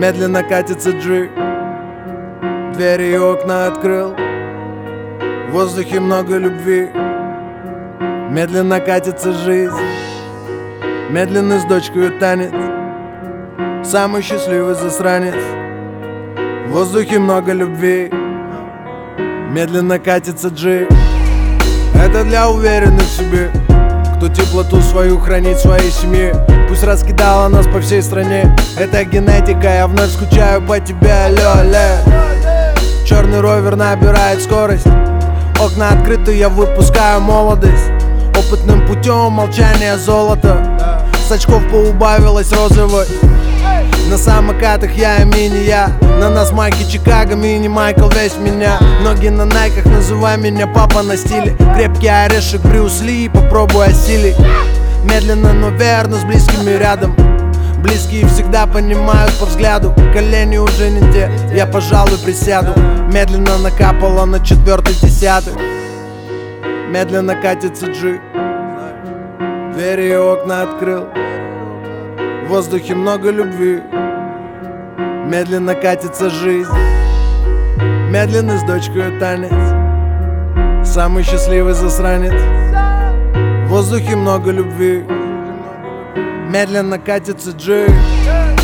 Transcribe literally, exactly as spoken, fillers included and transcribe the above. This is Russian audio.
Медленно катится джип, двери и окна открыл. В воздухе много любви. Медленно катится жизнь, медленно с дочкой танец. Самый счастливый засранец. В воздухе много любви. Медленно катится джип. Это для уверенных в себе, кто теплоту свою хранит в своей семье. Пусть раскидала нас по всей стране. Это генетика, я вновь скучаю по тебе, алло, алло. Черный ровер набирает скорость. Окна открыты, я выпускаю молодость. Опытным путем молчание золото. С очков поубавилась розовой. На самокатах я и мини-я. На нас майки Чикаго, мини-Майкл весь меня. Ноги на найках, называй меня папа на стиле. Крепкий орешек Брюс Ли, попробуй осилить. Медленно, но верно, с близкими рядом. Близкие всегда понимают по взгляду. Колени уже не те, я, пожалуй, присяду. Медленно накапало на четвертый десятый. Медленно катится джип, двери и окна открыл. В воздухе много любви. Медленно катится жизнь, медленно с дочкой танец. Самый счастливый засранец. В воздухе много любви. Медленно катится джип.